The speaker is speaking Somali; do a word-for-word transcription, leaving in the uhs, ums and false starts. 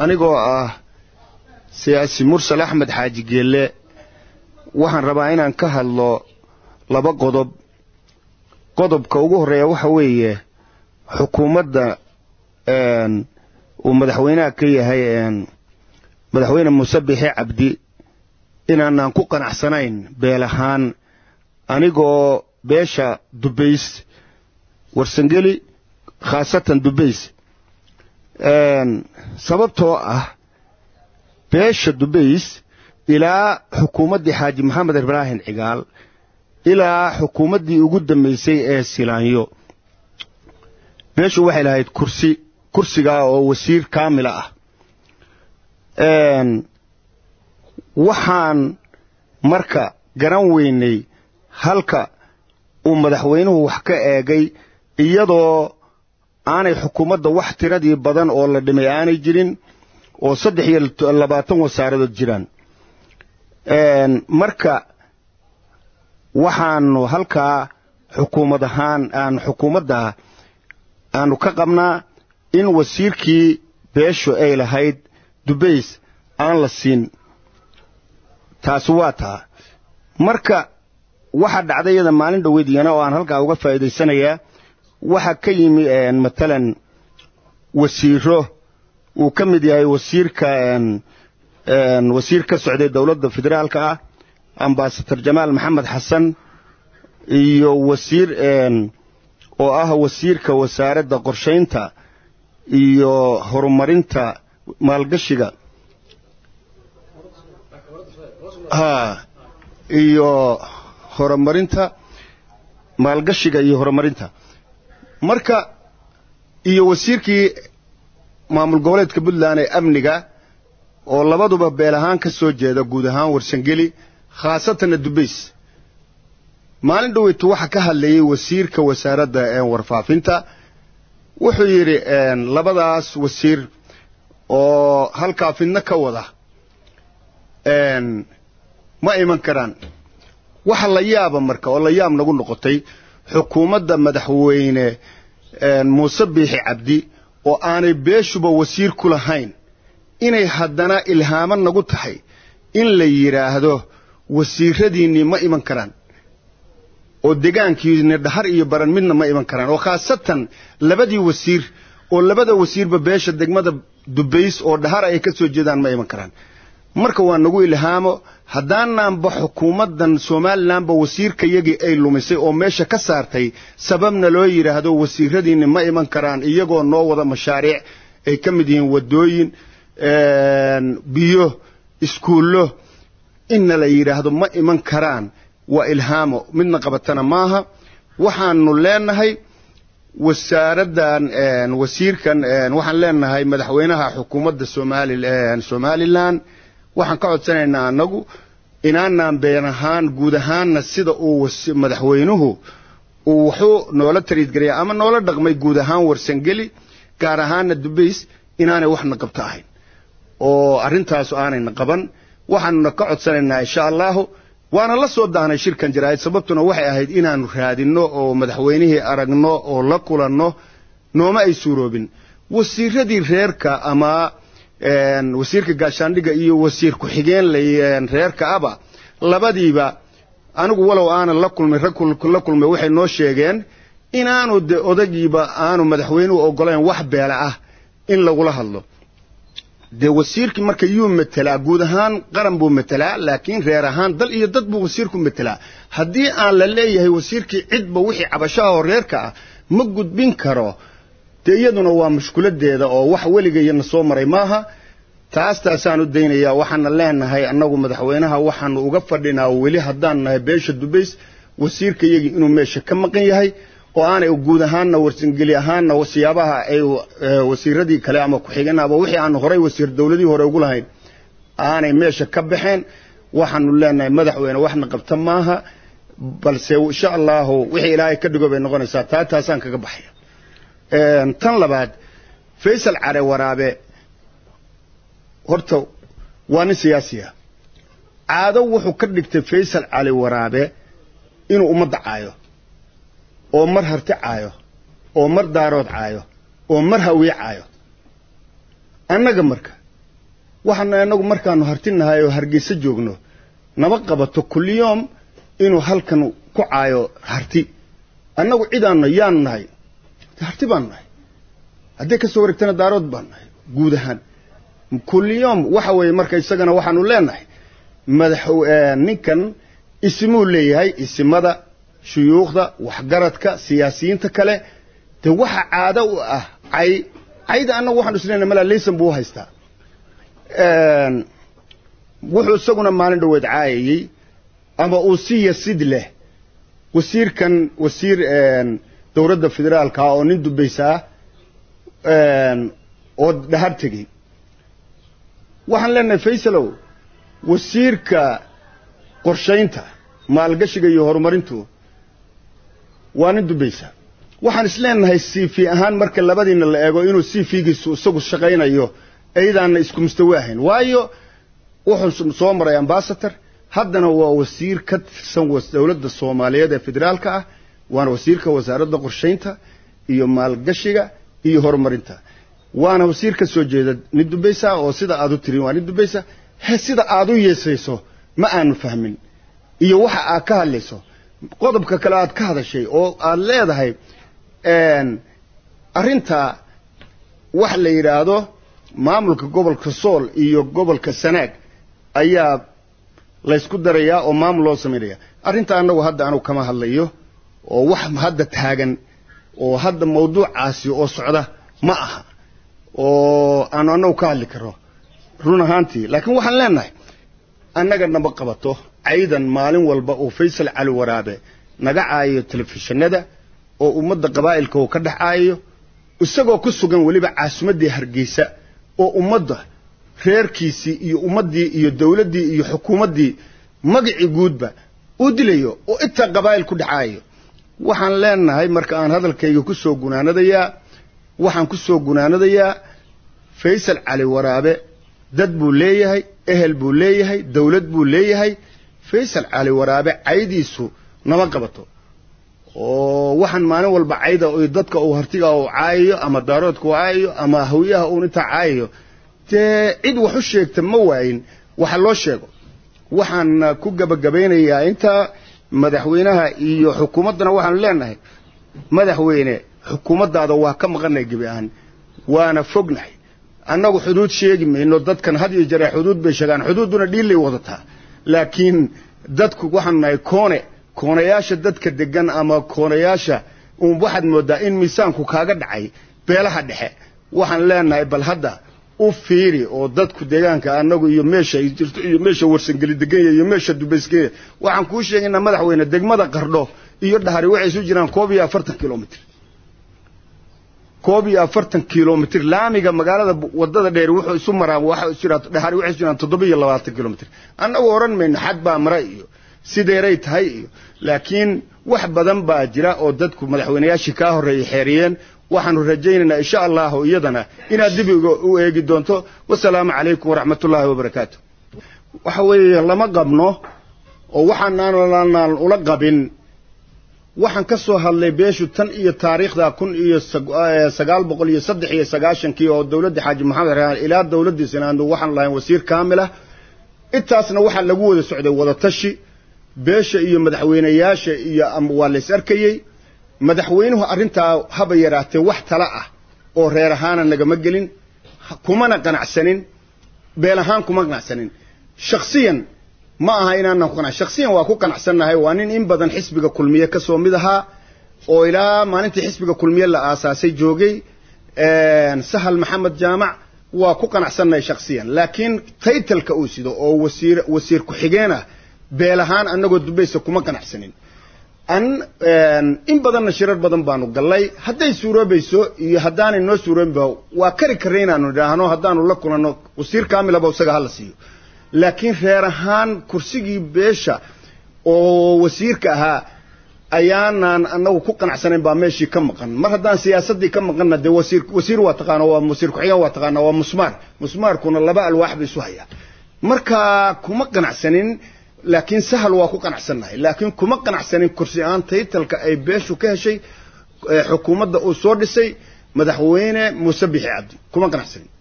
anigoo ah siyaasi mursal axmed xaaji geelle waxaan rabaa inaan ka hadlo laba qodob qodobka ugu horeeya waxa weeye xukuumadda een uu madaxweynaha ka yahay een madaxweyne Muuse Biixi Cabdi inaan ku qanacsanayn beelahaan anigoo beesha Dubays warsangeli khaasatan Dubays een sababtoo ah beesha Dubays ilaa xukuumadii Xaaji Maxamed Ibrahim Cigaal ilaa xukuumadii ugu dambeysay ee Silaanyo beeshu waxay lahayd kursi kursiga oo wasiir kaamil ah een waxaan marka garan weynay halka uu madaxweynuhu wax ka eegay iyadoo aanay xukuumadda wax tiradii badan oo la dhimay aanay jirin oo saddex iyo labaatan wasaaradood jiraan een marka waxaanu halka xukuumad ahaan aan xukuumadda aanu ka qabnaa in wasiirkii beeshu ay lahayd Dubays aan la siin taas waa taa marka waxa dhacdayada maalin dhaweediyana oo aan halka uga faa'iideysanayaa waxa ka yimi een matalan wasiiro uu ka mid yahay wasiirka een een wasiir ka socday dawladda federaalka ah ambassador Jamaal Maxamed Xasan iyo wasiir een oo ah wasiirka wasaaradda qorsheynta iyo horumarinta maalgashiga ha iyo horumarinta maalgashiga iyo horumarinta marka iyo wasiirkii maamul goboleedka Puntland ee amniga oo labaduba beelahaan ka soo jeeda guud ahaan warsangeli khaasatan Dubays maalin dhaweetu waxa ka hadlayay wasiirka wasaaradda ee warfaafinta wuxuu yiri een labadaas wasiir oo halka fidna ka wada een ma iman karaan waxa la yaaba marka oo la yaab nagu noqotay xukuumadda madaxweyne een Muuse Biixi Cabdi oo aanay beeshuba wasiir ku lahayn inay haddana ilhaaman nagu tahay in la yiraahdo wasiiradiini ma iman karaan oo deegaankiina dhahar iyo baran midna ma iman karaan oo khaasatan labadii wasiir oo labada wasiirba beesha degmada Dubays oo dhahar ay ka soo jeedaan ma iman karaan marka waa nagu ilhaamo haddaanaan ba xukuumadan Soomaaliland ba wasiirka yagi ay lumisay oo meesha ka saartay sababna loo yiraahdo wasiiradiina ma iman karaan iyagoo noo wada mashaariic ay ka mid yihiin wadooyin een biyo iskuulo in la yiraahdo ma iman karaan waa ilhaamo midna qabatana maaha waxaanu leenahay wasaaraddan een wasiirkan een waxaan leenahay madaxweynaha xukuumadda Soomaaliland Soomaaliland waxaan ka codsanaynaa anagu inaanaan been ahaan guud ahaanna sida uu madaxweynuhu uu wuxuu noola tariid gareeyay ama noola dhaqmay guud ahaan warsangeli gaar ahaanna Dubays inaanay waxna qabta ahayn oo arintaas aanay qaban waxaanu ka codsanaynaa insha Allah waana la soo daahnay shirkan jiraayad sababtuna waxay ahayd inaanu raadino oo madaxweynihii aragno oo la kulanno nooma ay suuroobin wasiiradii reerka ama een wasiirka gaashaandhiga iyo wasiir ku xigeen leeyeen reerka aba labadiiba anigu walow aan la kulmay rakul la kulmay waxay noo sheegeen inaanu odagiiba aanu madaxweynuhu ogolaan wax beela ah in lagu la hadlo de wasiirkii marka yuu matala guud ahaan qaran buu matala laakiin reer ahaan dal iyo dad buu wasiirku matala hadii aan la leeyahay wasiirkii cidba wixii cabashaha oo reerka ah ma gudbin karo teeyaduna waa mushkiladeeda oo wax waligeeyna soo maray maaha taas taasaan u deynayaa waxaan leenahay annagu madaxweynaha waxaan uga fadhinaa wali hadaan nahay beesha Dubays wasiirka yagi inuu meesha ka maqan yahay oo aanay guud ahaanna warsangeli ahaanna wasiyaabaha ay wasiiradii kale ama ku xigeenaba wixii aan horay wasiir dawladii hore ugu lahayn aanay meesha ka baxeen waxaanu leenahay madaxweyne waxna qabta maaha balse insha Allah wixii ilaahay ka dhigo bay noqonaysaa taa taasaan kaga baxaya een tan labaad Faysal Cali Waraabe horta waa nin siyaasi ah caado wuxuu ka dhigtay Faysal Cali Waraabe inuu umada caayo oo mar harti caayo oo mar daarood caayo oo mar hawi caayo annaga marka waxaan anagu markaanu hartinahay oo hargeysa joogno naba qabato kulli yoom inuu halkan ku caayo harti anagu ciidaanna yaan nahay harti baan nahay hadday ka soo wareegtana daarood baan nahay guud ahaan kulli yoom waxa weeye marka isagana waxaanu leenahay madax ninkan ismuu leeyahay ismada shuyuukhda waxgaradka siyaasiyiinta kale de waxa caado u ah ay ayda anagu waxaan isleeyahay mala leesan buu haystaa een wuxuu isaguna maalin dhaweed caayay ama uu siya sid leh wasiirkan wasiir een dawladda federaalka oo nin dubaysa een oo dhahar tagay waxaan leenahay Faysalow wasiirka qorsheynta maalgashiga iyo horumarintu waa nin dubaysa waxaan isleenahay C V ahaan marka labadiina la eego inuu C V-giisu isagu shaqeynayo aydaana isku mustawa ahayn waayo wuxuu soo maray ambassador haddana waa wasiir ka tirsan dawladda Soomaaliyeed ee federaalka ah waana wasiirka wasaaradda qorsheynta iyo maalgashiga iyo horumarinta waana wasiir ka soo jeeda nin dubaysa oo sida aad u tiri waa nin dubaysa he sida aad u yeesayso ma aanu fahmin iyo waxa aad ka hadlayso qodobka kale aad ka hadashay oo aad leedahay een arinta wax la yiraahdo maamulka gobolka Sool iyo gobolka Sanaag ayaa la isku darayaa oo maamul loo sameeyaa arinta anagu hadda aanu kama hadlayo oo wax hadda taagan oo hadda mawduucaasi oo socda ma aha oo aanu anagu ka hadli karo run ahaantii laakiin waxaan leenahay annaga naba qabato aydan maalin walba oo Faysal Cali Waraabe naga caayo telefishinada oo ummadda qabaa'ilka oo ka dhaxaayo isagoo ku sugan waliba caasimadii Hargeysa oo ummadda reerkiisi iyo ummadii iyo dawladii iyo xukuumadii magaci guudba u dilayo oo inta qabaa'il ku dhaxaayo waxaan leenahay marka aan hadalkayga ku soo gunaanadayaa waxaan ku soo gunaanadayaa Faysal Cali Waraabe dad buu leeyahay ehel buu leeyahay dawlad buu leeyahay Faysal Cali Waraabe aydiisu nama qabato oo waxaan maalin walba ayda oo dadka oo hartiga oo caayo ama daaroodku caayo ama hawiyaha oo inta caayo te cid wax u sheegta ma waayin waxa loo sheego waxaan ku gabagabeynayaa inta madaxweynaha iyo xukuumadana waxaan leenahay madaxweyne xukuumaddaada waa ka maqanay gabi ahaan waana fognahay annagu xuduud sheegi mayno dadkan had iyo jeer xuduud bay sheegaan xuduuduna dhiilay wadataa laakiin dadku waxaan nahay koone koonayaasha dadka degan ama koonayaasha uu waxad moodaa in miisaanku kaaga dhacay beelaha dhexe waxaan leenahay bal hadda u fiiri oo dadku deegaanka anagu iyo meesha ay jirto iyo meesha warsan gali degan iyo meesha dubayskee waxaan ku sheegaynaa madaxweyne degmada Qardho iyo Dhahari waxay soo jiraan koob iyo afartan kiiloomitir koob iyo afartan kiiloomitir laamiga magaalada wadada dheer wuxuu isu maraa waxa jira Dhahari waxay jiraan toddoba iyo labaatan kiiloomitir anagu oran meyn xad baa maray iyo sideeray tahay iyo laakiin wax badan baa jira oo dadku madaxweynayaashii ka horeeyay xeeriyeen waxaanu rajaynaynaa insha Allah iyadana inaad dib u eegi doonto wassalaamu calaykum waraxmatullaahi wabarakaatuh waxa weeye lama qabno oo waxaan aan ula qabin waxaan ka soo hadlay beeshu tan iyo taariikhda kun iyo sagaal boqol iyo saddex iyo sagaashan kii oo dawladda Xaaji Maxamed Raal ilaa dawladdiisana aan waxaan lahayn wasiir kaamil ah intaasna waxa lagu wada socday wada tashi beesha iyo madaxweynayaasha iyo amwaaleys arkayay madaxweynuhu arinta haba yaraatay wax tala ah oo reer ahaan naga ma gelin kuma qanacsanin beel ahaan kuma qanacsanin shakhsiyan ma aha inaan qanac shakhsiyan waa ku qanacsanahay waa nin in badan xisbiga kulmiye ka soo mid aha oo ilaa maalintii xisbiga kulmiye la aasaasay joogay een Sahal Maxamed Jaamac waa ku qanacsanahay shakhsiyan laakiin title-ka uu sido oo wasiir wasiir ku xigeenah beel ahaan anagoo dubaysa kuma qanacsanin an in badan shirar badan baanu galay haday suuroobayso iyo hadaan inoo suuroobo waa kari kareenaanu dhaahno hadaanu la kulano wasiir kaamil ah isaga hal siiyo laakiin reer ahaan kursigii beesha oo wasiirka ahaa ayaanan anagu ku qanacsanayn baa meeshii ka maqan mar hadaan siyaasadii ka maqanna de wasiir wasiir waa taqaano waa wasiir ku xigeen waa taqaano waa musmaar musmaarkuna laba alwaax bay isu haya marka kuma qanacsanin laakiin sahal waa ku qanacsanahay laakiin kuma qanacsanin kursi aan title-ka ay beeshu ka heshay xukuumadda oo soo dhisay madaxweyne Muuse Bixi Cabdi kuma qanacsanin